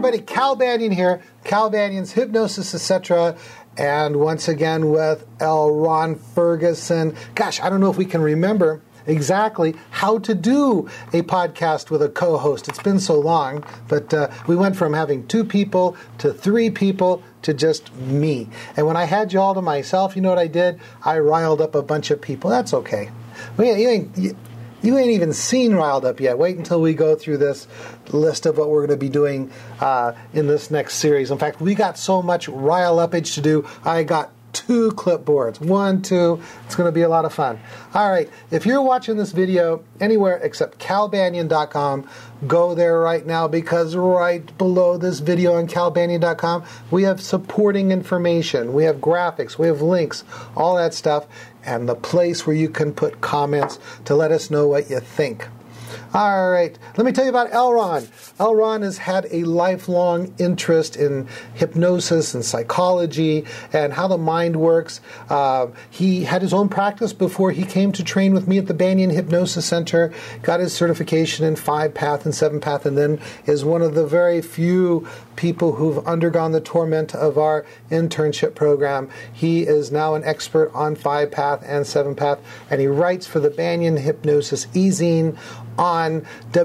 everybody, Cal Banyan here, Cal Banyan's Hypnosis, etc., and once again with L. Ron Ferguson. Gosh, I don't know if we can remember exactly how to do a podcast with a co-host. It's been so long, but we went from having 2 people to 3 people to just me. And when I had you all to myself, you know what I did? I riled up a bunch of people. That's okay. You ain't even seen Riled Up yet. Wait until we go through this list of what we're going to be doing in this next series. In fact, we got so much Rile Upage to do, I got 2 clipboards. 1, 2. It's going to be a lot of fun. All right. If you're watching this video anywhere except calbanyan.com, go there right now, because right below this video on calbanyan.com, we have supporting information. We have graphics. We have links. All that stuff. And the place where you can put comments to let us know what you think. All right, let me tell you about L. Ron. L. Ron has had a lifelong interest in hypnosis and psychology and how the mind works. He had his own practice before he came to train with me at the Banyan Hypnosis Center, got his certification in 5-path and 7-path, and then is one of the very few people who've undergone the torment of our internship program. He is now an expert on 5-path and 7-path, and he writes for the Banyan Hypnosis e-zine on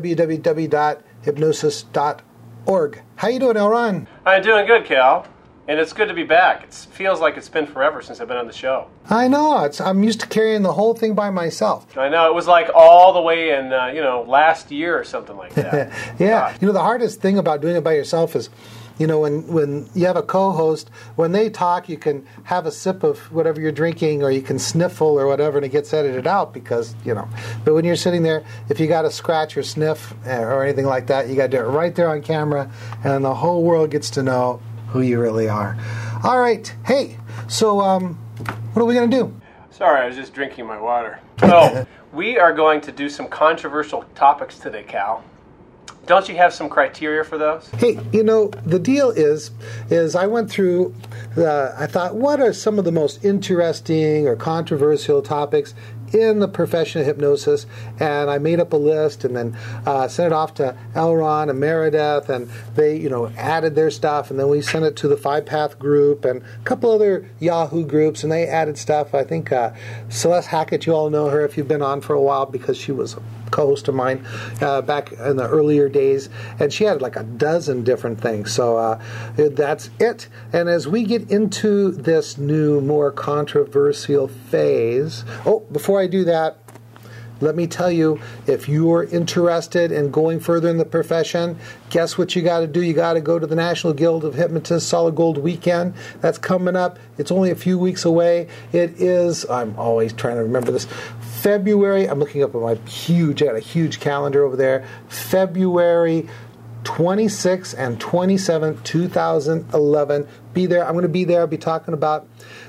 www.hypnosis.org. How you doing, L. Ron? I'm doing good, Cal. And it's good to be back. It feels like it's been forever since I've been on the show. I know. I'm used to carrying the whole thing by myself. I know. It was like all the way in, last year or something like that. Yeah. The hardest thing about doing it by yourself is, when you have a co-host, when they talk, you can have a sip of whatever you're drinking, or you can sniffle or whatever, and it gets edited out because, But when you're sitting there, if you got to scratch or sniff or anything like that, you got to do it right there on camera, and the whole world gets to know who you really are. All right. Hey, so what are we going to do? Sorry, I was just drinking my water. So, we are going to do some controversial topics today, Cal. Don't you have some criteria for those? Hey, the deal is I went through, I thought, what are some of the most interesting or controversial topics in the profession of hypnosis, and I made up a list and then sent it off to L. Ron and Meredith, and they, added their stuff, and then we sent it to the 5-path group and a couple other Yahoo groups, and they added stuff. I think Celeste Hackett, you all know her if you've been on for a while, because she was a co-host of mine back in the earlier days, and she had like a dozen different things. So that's it. And as we get into this new, more controversial phase, before I do that, let me tell you, if you're interested in going further in the profession, guess what you got to do? You got to go to the National Guild of Hypnotists Solid Gold Weekend. That's coming up. It's only a few weeks away. It is, I'm always trying to remember this, February, I'm looking up at I got a huge calendar over there, February 26th and 27th, 2011. Be there. I'm going to be there. I'll be talking about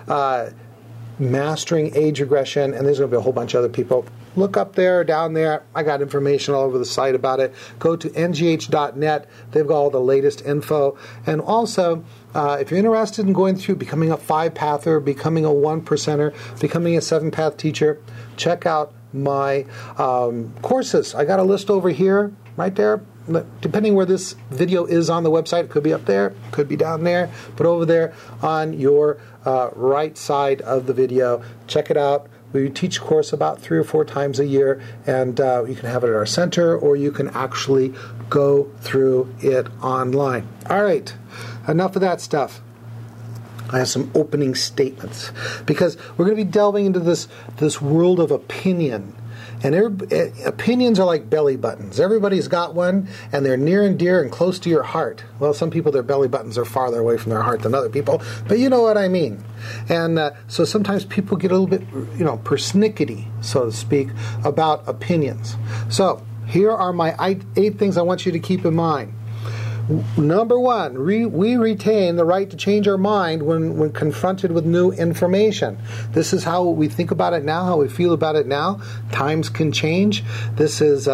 mastering age regression, and there's going to be a whole bunch of other people. Look up there, down there. I got information all over the site about it. Go to ngh.net. They've got all the latest info. And also, if you're interested in going through becoming a 5-pather, becoming a 1-percenter, becoming a 7-path teacher, check out my courses. I got a list over here, right there. Depending where this video is on the website, it could be up there, could be down there, but over there on your right side of the video, check it out. We teach a course about 3 or 4 times a year, and you can have it at our center, or you can actually go through it online. All right, enough of that stuff. I have some opening statements, because we're going to be delving into this world of opinion. And opinions are like belly buttons. Everybody's got one, and they're near and dear and close to your heart. Well, some people, their belly buttons are farther away from their heart than other people, but you know what I mean. And so sometimes people get a little bit, persnickety, so to speak, about opinions. So here are my 8 things I want you to keep in mind. Number 1, we retain the right to change our mind when confronted with new information. This is how we think about it now, how we feel about it now. Times can change. This is,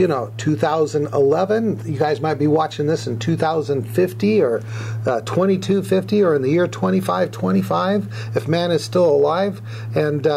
2011. You guys might be watching this in 2050 or 2250 or in the year 2525, if man is still alive. And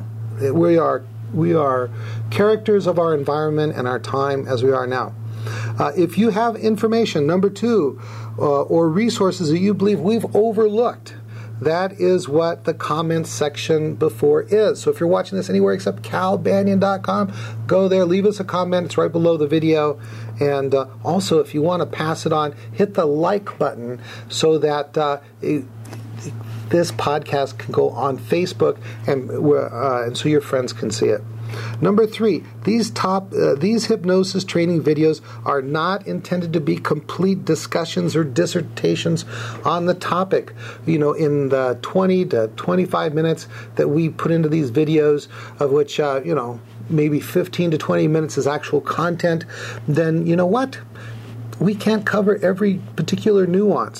we are characters of our environment and our time as we are now. If you have information, number 2, or resources that you believe we've overlooked, that is what the comments section before is. So if you're watching this anywhere except calbanion.com, go there, leave us a comment. It's right below the video. And also, if you want to pass it on, hit the like button so that this podcast can go on Facebook and so your friends can see it. Number 3, these hypnosis training videos are not intended to be complete discussions or dissertations on the topic. In the 20 to 25 minutes that we put into these videos, of which, maybe 15 to 20 minutes is actual content, then you know what? We can't cover every particular nuance.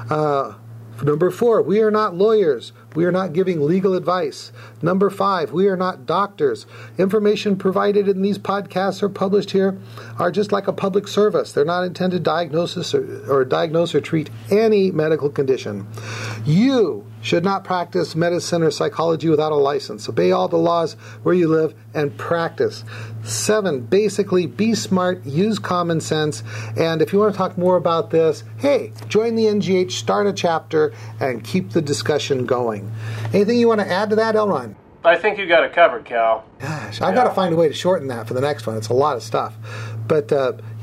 Number 4, we are not lawyers. We are not giving legal advice. Number 5, we are not doctors. Information provided in these podcasts or published here are just like a public service. They're not intended to diagnose or treat any medical condition. You should not practice medicine or psychology without a license. Obey all the laws where you live and practice. 7, basically be smart, use common sense, and if you want to talk more about this, hey, join the NGH, start a chapter, and keep the discussion going. Anything you want to add to that, Elron? I think you got it covered, Cal. Gosh, I've got to find a way to shorten that for the next one. It's a lot of stuff. But,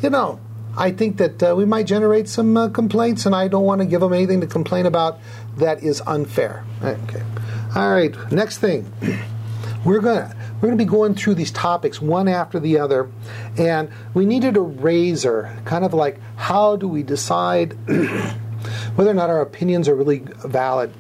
I think that we might generate some complaints, and I don't want to give them anything to complain about that is unfair. Okay. All right, next thing. We're going to be going through these topics one after the other, and we needed a razor, kind of like how do we decide whether or not our opinions are really valid.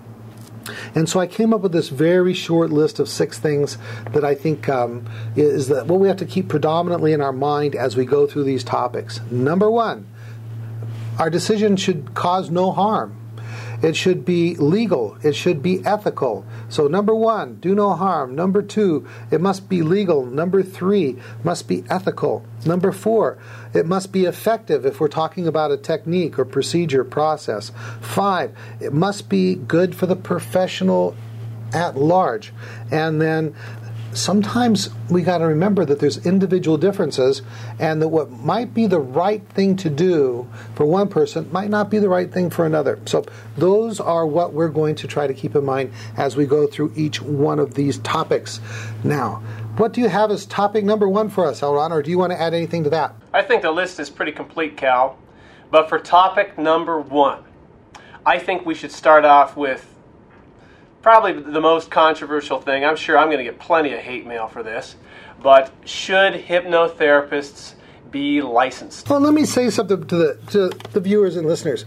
And so I came up with this very short list of 6 things that I think is what we have to keep predominantly in our mind as we go through these topics. Number 1, our decision should cause no harm. It should be legal. It should be ethical. So number 1, do no harm. Number 2, it must be legal. Number 3, must be ethical. Number 4, it must be effective if we're talking about a technique or procedure process. 5, it must be good for the professional at large. And then sometimes we got to remember that there's individual differences, and that what might be the right thing to do for one person might not be the right thing for another. So those are what we're going to try to keep in mind as we go through each one of these topics. Now, what do you have as topic number 1 for us, Elron, or do you want to add anything to that? I think the list is pretty complete, Cal. But for topic number 1, I think we should start off with probably the most controversial thing. I'm sure I'm going to get plenty of hate mail for this, but should hypnotherapists be licensed? Well, let me say something to the viewers and listeners.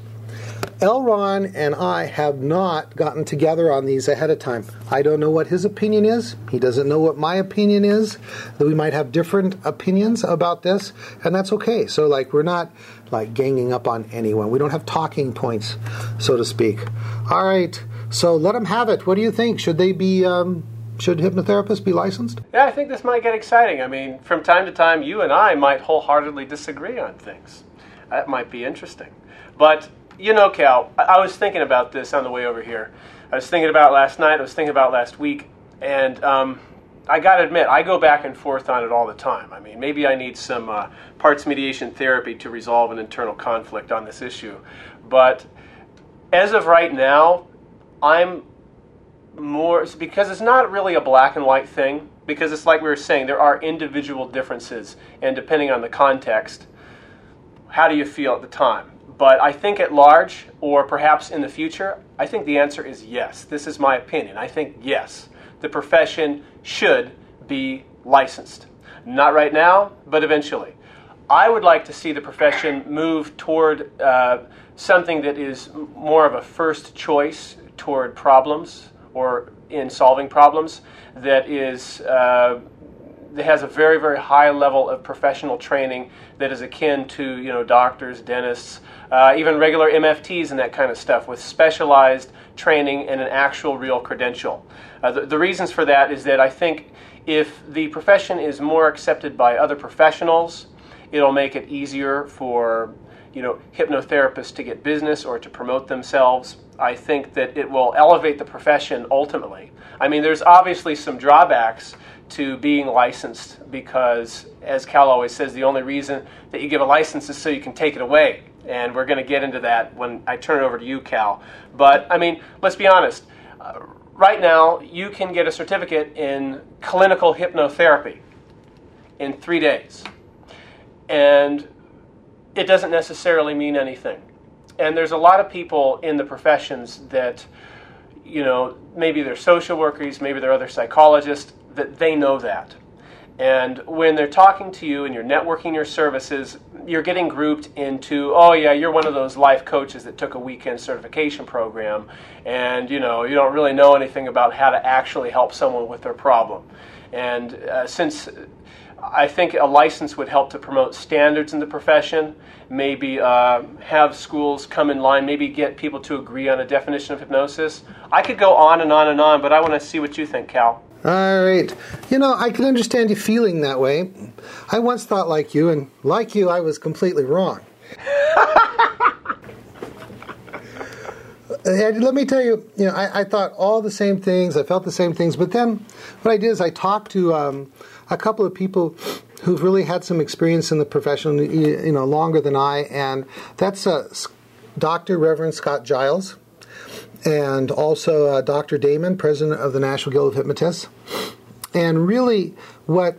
Elron and I have not gotten together on these ahead of time. I don't know what his opinion is. He doesn't know what my opinion is. That we might have different opinions about this, and that's okay. So, we're not, ganging up on anyone. We don't have talking points, so to speak. All right, so let them have it. What do you think? Should they be... Should hypnotherapists be licensed? Yeah, I think this might get exciting. I mean, from time to time, you and I might wholeheartedly disagree on things. That might be interesting. But... Cal, I was thinking about this on the way over here. I was thinking about last night, I was thinking about last week, and I got to admit, I go back and forth on it all the time. I mean, maybe I need some parts mediation therapy to resolve an internal conflict on this issue. But as of right now, I'm more, because it's not really a black and white thing, because it's like we were saying, there are individual differences, and depending on the context, how do you feel at the time? But I think at large, or perhaps in the future, I think the answer is yes. This is my opinion. I think yes, the profession should be licensed. Not right now, but eventually. I would like to see the profession move toward something that is more of a first choice toward problems, or in solving problems, that is... that has a very, very high level of professional training that is akin to, doctors, dentists, even regular MFTs and that kind of stuff, with specialized training and an actual real credential. The reasons for that is that I think if the profession is more accepted by other professionals, it'll make it easier for, hypnotherapists to get business or to promote themselves. I think that it will elevate the profession ultimately. I mean, there's obviously some drawbacks to being licensed because, as Cal always says, the only reason that you give a license is so you can take it away. And we're going to get into that when I turn it over to you, Cal. But, I mean, let's be honest. Right now, you can get a certificate in clinical hypnotherapy in 3 days. And it doesn't necessarily mean anything. And there's a lot of people in the professions that, you know, maybe they're social workers, maybe they're other psychologists, that they know that. And when they're talking to you and you're networking your services, you're getting grouped into, oh yeah, you're one of those life coaches that took a weekend certification program, and you know, you don't really know anything about how to actually help someone with their problem. And since I think a license would help to promote standards in the profession, maybe have schools come in line, maybe get people to agree on a definition of hypnosis. I could go on and on and on, but I want to see what you think, Cal. All right. You know, I can understand you feeling that way. I once thought like you, and like you, I was completely wrong. And let me tell you, you know, I thought all the same things, I felt the same things, but then what I did is I talked to a couple of people who've really had some experience in the profession, you know, longer than I, and that's Dr. Reverend Scott Giles, and also Dr. Damon, president of the National Guild of Hypnotists. And really what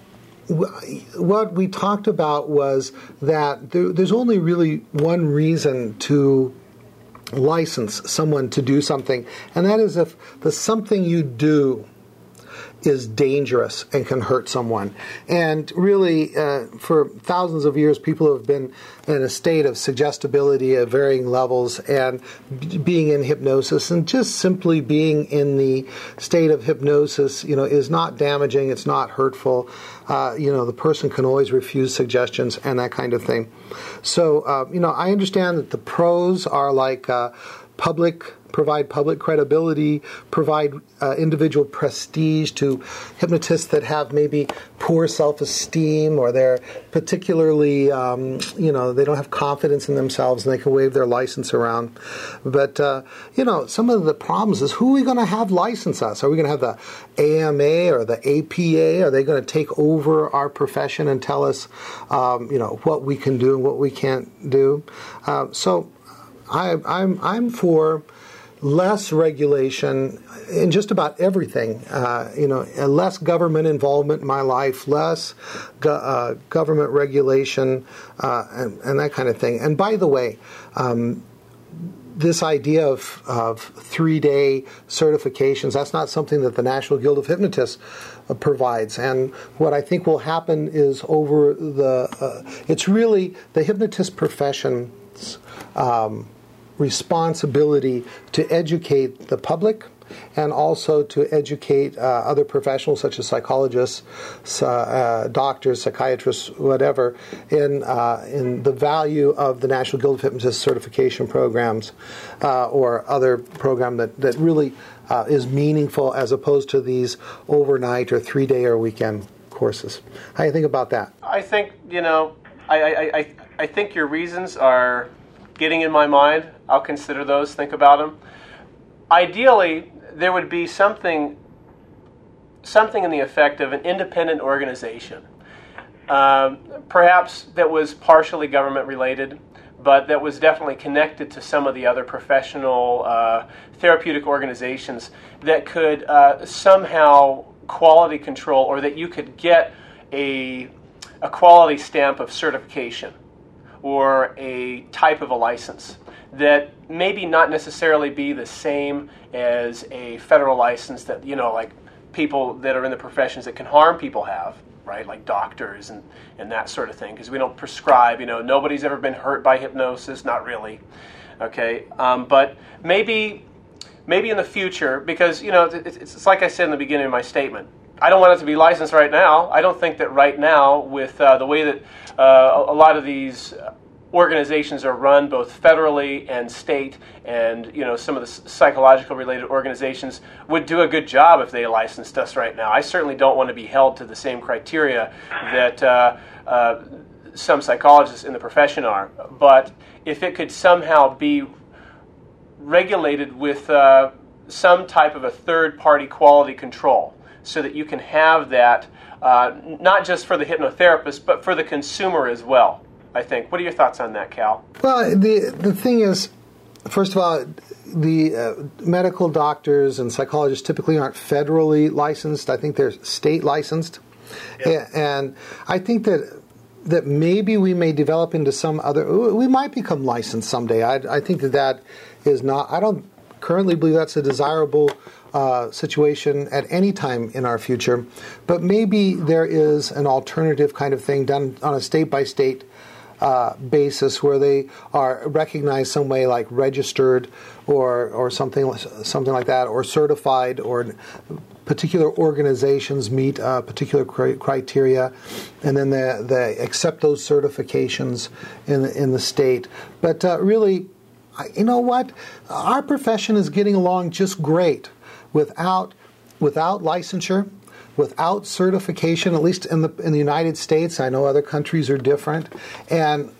we talked about was that there's only really one reason to license someone to do something, and that is if the something you do is dangerous and can hurt someone. And really, for thousands of years, people have been in a state of suggestibility at varying levels and being in hypnosis, and just simply being in the state of hypnosis, you know, is not damaging, it's not hurtful. You know, the person can always refuse suggestions and that kind of thing. So, you know, I understand that the pros are like provide public credibility, provide individual prestige to hypnotists that have maybe poor self-esteem, or they're particularly, you know, they don't have confidence in themselves and they can wave their license around. But, you know, some of the problems is, who are we going to have license us? Are we going to have the AMA or the APA? Are they going to take over our profession and tell us, you know, what we can do and what we can't do? So I'm for less regulation in just about everything. You know, less government involvement in my life, less government regulation, and that kind of thing. And by the way, this idea of 3-day certifications, that's not something that the National Guild of Hypnotists provides. And what I think will happen is it's really the hypnotist profession's responsibility to educate the public and also to educate other professionals such as psychologists, doctors, psychiatrists, whatever, in the value of the National Guild of Hypnotists certification programs or other program that really is meaningful, as opposed to these overnight or 3-day or weekend courses. How do you think about that? I think, you know, I think your reasons are getting in my mind. I'll consider those, think about them. Ideally, there would be something in the effect of an independent organization, perhaps that was partially government related, but that was definitely connected to some of the other professional therapeutic organizations that could somehow quality control, or that you could get a quality stamp of certification or a type of a license that maybe not necessarily be the same as a federal license that, you know, like people that are in the professions that can harm people have, right? Like doctors and that sort of thing, because we don't prescribe, you know, nobody's ever been hurt by hypnosis, not really, okay? But maybe in the future, because, you know, it's like I said in the beginning of my statement, I don't want it to be licensed right now. I don't think that right now, with the way that a lot of these organizations are run, both federally and state, and, you know, some of the psychological related organizations would do a good job if they licensed us right now. I certainly don't want to be held to the same criteria that some psychologists in the profession are. But if it could somehow be regulated with some type of a third-party quality control, so that you can have that not just for the hypnotherapist, but for the consumer as well, I think. What are your thoughts on that, Cal? Well, the thing is, first of all, the medical doctors and psychologists typically aren't federally licensed. I think they're state licensed. Yep. And I think that maybe we may develop into some other, we might become licensed someday. I think that is not, I don't currently believe that's a desirable situation at any time in our future, but maybe there is an alternative kind of thing done on a state-by-state basis where they are recognized some way, like registered or something like that, or certified, or particular organizations meet particular criteria, and then they accept those certifications in the state. But really, you know what? Our profession is getting along just great without licensure, without certification, at least in the United States. I know other countries are different. And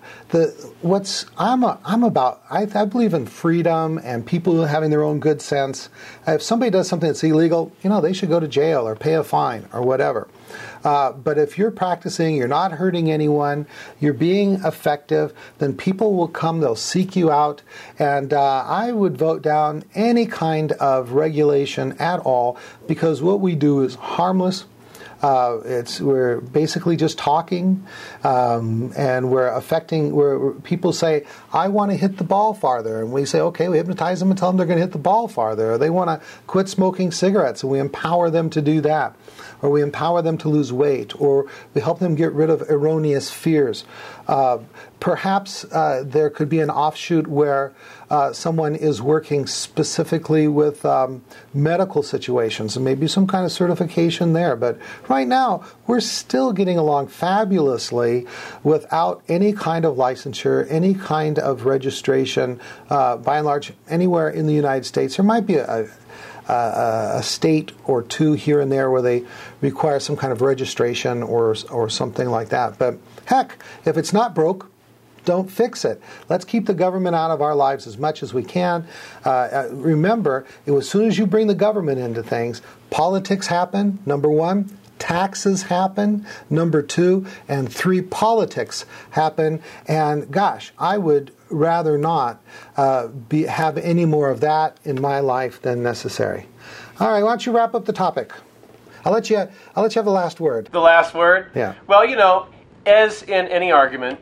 I believe in freedom and people having their own good sense. If somebody does something that's illegal, they should go to jail or pay a fine or whatever. But if you're practicing, you're not hurting anyone, you're being effective, then people will come, they'll seek you out. And I would vote down any kind of regulation at all, because what we do is harmless. We're basically just talking, and we're affecting. Where people say, "I want to hit the ball farther," and we say, "Okay," we hypnotize them and tell them they're going to hit the ball farther. Or they want to quit smoking cigarettes, and we empower them to do that. Or we empower them to lose weight, or we help them get rid of erroneous fears. Perhaps there could be an offshoot where someone is working specifically with medical situations, and maybe some kind of certification there. But right now, we're still getting along fabulously without any kind of licensure, any kind of registration. By and large, anywhere in the United States, there might be a state or two here and there where they require some kind of registration or something like that. But heck, if it's not broke, don't fix it. Let's keep the government out of our lives as much as we can. Remember, as soon as you bring the government into things, politics happen, number one. Taxes happen, number two, and three, politics happen. And gosh, I would rather not have any more of that in my life than necessary. All right, why don't you wrap up the topic? I'll let you have the last word. The last word? Yeah. Well, as in any argument,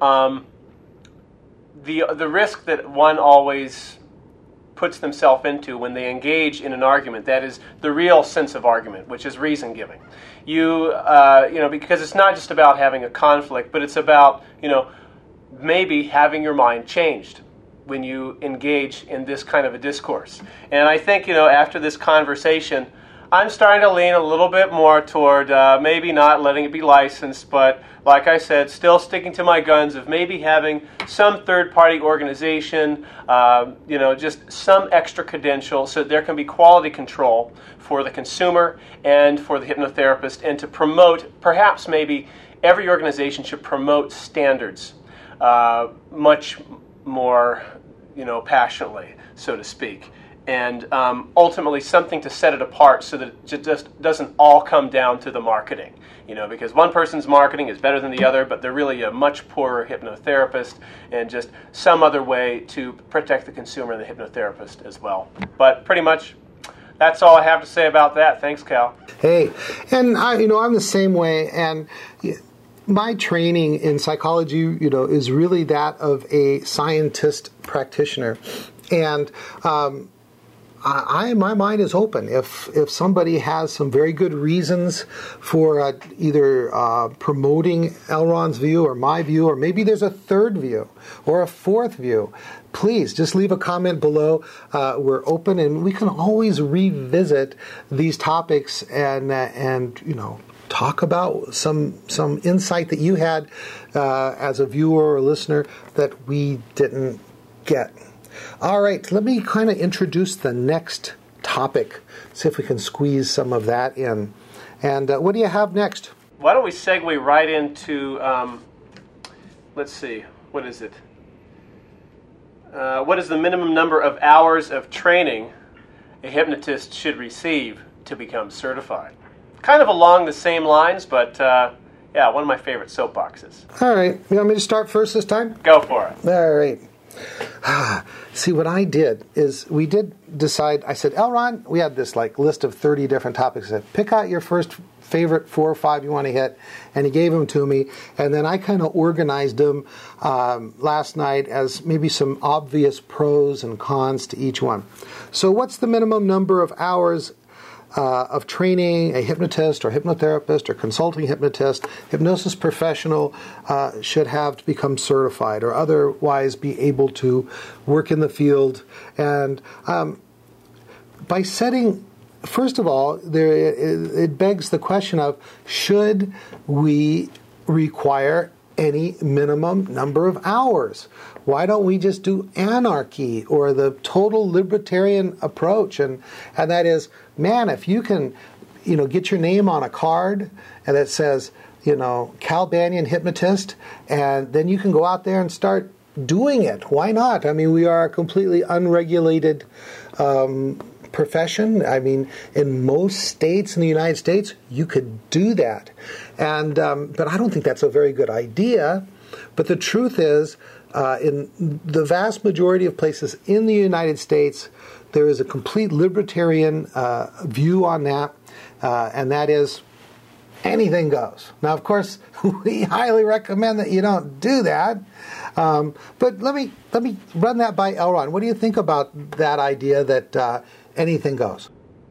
the risk that one always puts themselves into when they engage in an argument, that is the real sense of argument, which is reason giving. Because it's not just about having a conflict, but it's about, maybe having your mind changed when you engage in this kind of a discourse. And I think, after this conversation, I'm starting to lean a little bit more toward maybe not letting it be licensed, but like I said, still sticking to my guns of maybe having some third-party organization, just some extra credential so that there can be quality control for the consumer and for the hypnotherapist, and to promote, perhaps maybe every organization should promote standards much more, passionately, so to speak. And ultimately something to set it apart so that it just doesn't all come down to the marketing. Because one person's marketing is better than the other, but they're really a much poorer hypnotherapist, and just some other way to protect the consumer and the hypnotherapist as well. But pretty much that's all I have to say about that. Thanks, Cal. Hey, and I'm the same way, and my training in psychology, is really that of a scientist practitioner. And my mind is open. If somebody has some very good reasons for either promoting L. Ron's view or my view, or maybe there's a third view or a fourth view, please just leave a comment below. We're open, and we can always revisit these topics and talk about some insight that you had as a viewer or listener that we didn't get. All right, let me kind of introduce the next topic, see if we can squeeze some of that in. And what do you have next? Why don't we segue right into, let's see, what is it? What is the minimum number of hours of training a hypnotist should receive to become certified? Kind of along the same lines, but yeah, one of my favorite soapboxes. All right. You want me to start first this time? Go for it. All right. See, what I did is we did decide, I said, L. Ron, we had this like list of 30 different topics. I said, pick out your first favorite 4 or 5 you want to hit, and he gave them to me, and then I kind of organized them last night as maybe some obvious pros and cons to each one. So what's the minimum number of hours of training a hypnotist or hypnotherapist or consulting hypnotist, hypnosis professional should have to become certified or otherwise be able to work in the field? And by setting, first of all, it begs the question of, should we require any minimum number of hours? Why don't we just do anarchy or the total libertarian approach? And that is, man, if you can, get your name on a card and it says, Cal Banyan hypnotist, and then you can go out there and start doing it. Why not? I mean, we are a completely unregulated profession. I mean, in most states in the United States, you could do that. And but I don't think that's a very good idea. But the truth is, in the vast majority of places in the United States, there is a complete libertarian view on that, and that is anything goes. Now, of course, we highly recommend that you don't do that. But let me run that by L. Ron. What do you think about that idea that anything goes?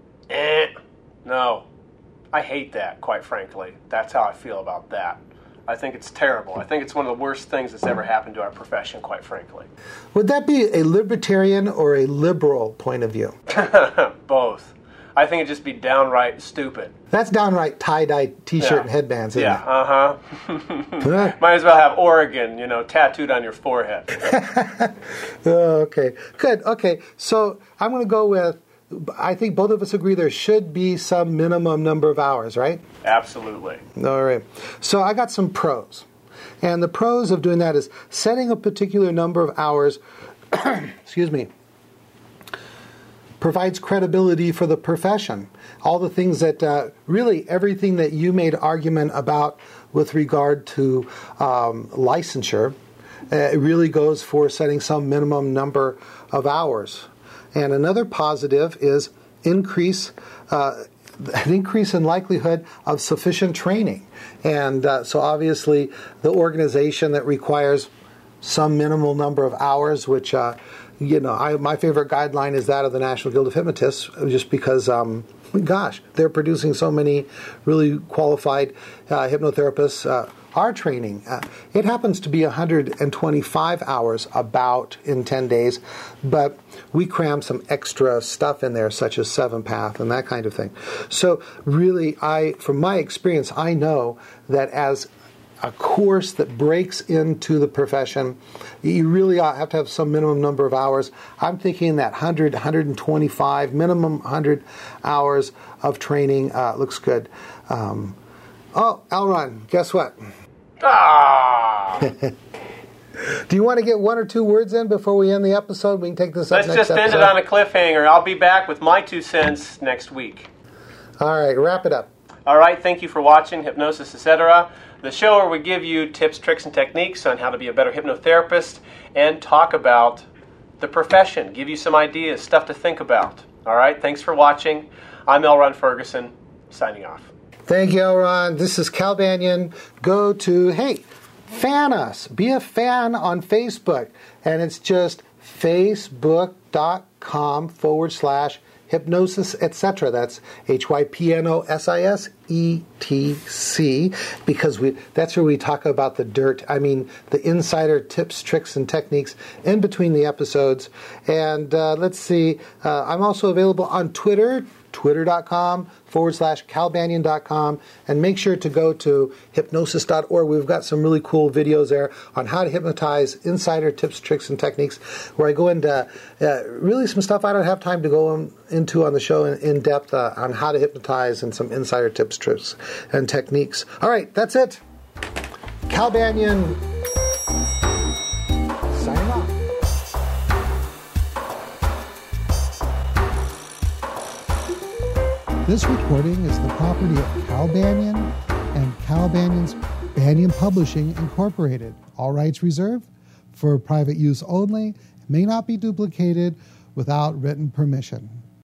No. I hate that, quite frankly. That's how I feel about that. I think it's terrible. I think it's one of the worst things that's ever happened to our profession, quite frankly. Would that be a libertarian or a liberal point of view? Both. I think it'd just be downright stupid. That's downright tie-dye T-shirt and headbands, isn't it? Yeah, Might as well have Oregon, tattooed on your forehead. Okay, good. Okay, so I'm going to go with, I think both of us agree there should be some minimum number of hours, right? Absolutely. All right. So I got some pros. And the pros of doing that is setting a particular number of hours, excuse me, provides credibility for the profession. All the things that, really everything that you made argument about with regard to licensure, it really goes for setting some minimum number of hours. And another positive is an increase in likelihood of sufficient training. And so obviously the organization that requires some minimal number of hours, which, my favorite guideline is that of the National Guild of Hypnotists, just because, they're producing so many really qualified hypnotherapists. Our training, it happens to be 125 hours about in 10 days, but we cram some extra stuff in there, such as 7-Path and that kind of thing. So really, from my experience, I know that as a course that breaks into the profession, you really have to have some minimum number of hours. I'm thinking that 100, 125, minimum 100 hours of training looks good. L. Ron, guess what? Do you want to get 1 or 2 words in before we end the episode? We can take this up Let's next just episode. end it on a cliffhanger. I'll be back with my 2 cents next week. All right, wrap it up. All right, thank you for watching Hypnosis Etc., the show where we give you tips, tricks, and techniques on how to be a better hypnotherapist and talk about the profession, give you some ideas, stuff to think about. All right, thanks for watching. I'm L. Ron Ferguson, signing off. Thank you, L. Ron. This is Cal Banyan. Go to, fan us. Be a fan on Facebook. And it's just facebook.com/hypnosis, etc. That's HYPNOSISETC, because that's where we talk about the dirt. I mean, the insider tips, tricks, and techniques in between the episodes. And let's see, I'm also available on Twitter, twitter.com/calbanyan.com, and make sure to go to hypnosis.org. We've got some really cool videos there on how to hypnotize, insider tips, tricks, and techniques, where I go into really some stuff I don't have time to go into on the show in depth on how to hypnotize and some insider tips, tricks, and techniques. All right, that's it. Cal Banyan signing off. This recording is the property of Cal Banyan and Cal Banyan's Banyan Publishing Incorporated. All rights reserved for private use only, may not be duplicated without written permission.